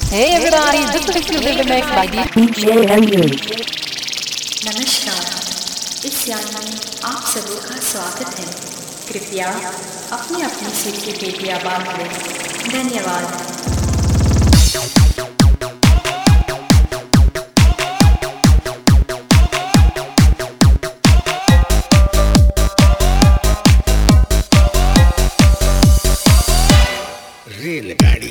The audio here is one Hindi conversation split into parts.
Hey everybody, this is exclusive mix by DJ MU. नमस्कार। इस यान में आप सभी का स्वागत है। कृपया अपनी अपनी सीट की पेटियां बांध लें। धन्यवाद। रेलगाड़ी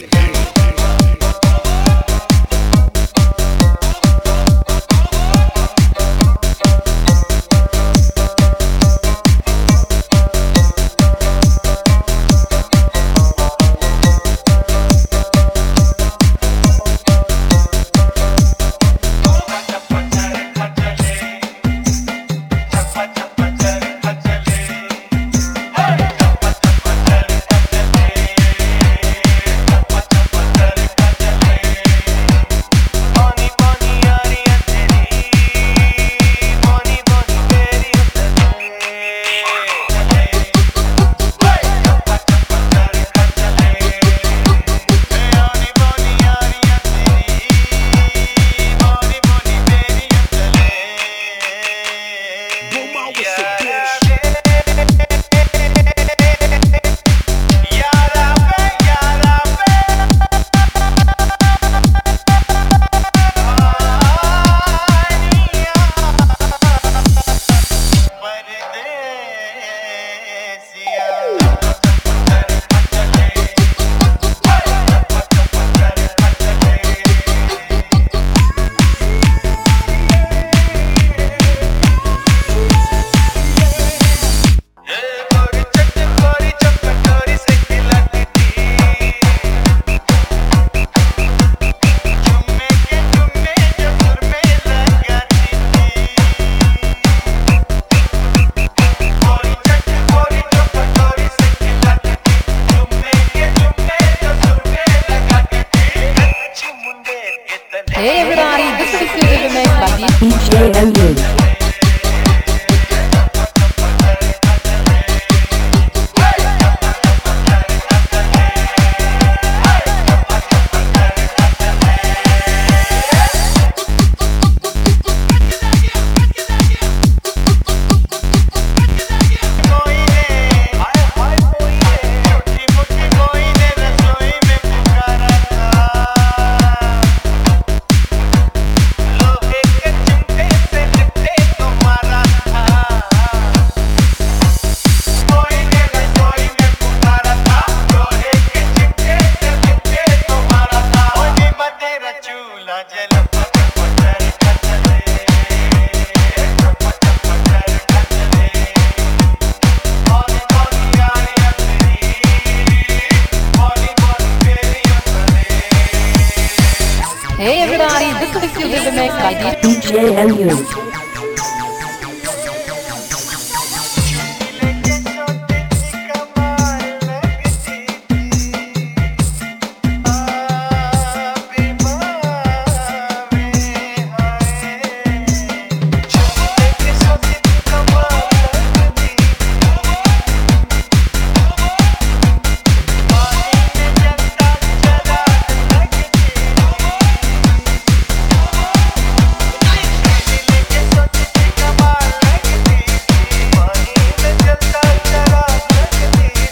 Hey everybody, this is exclusive mix by DJ MU. Hey everybody, this is exclusive mix by DJ MU.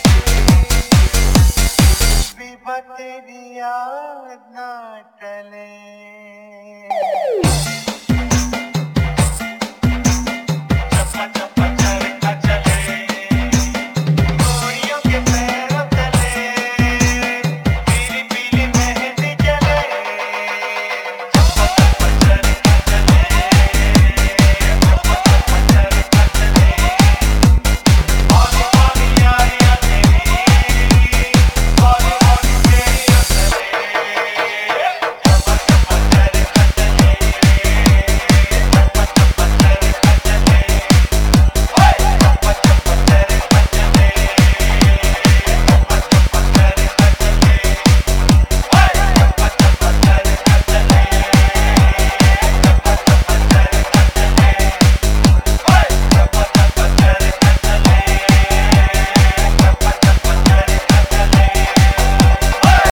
तेरी याद ना टले।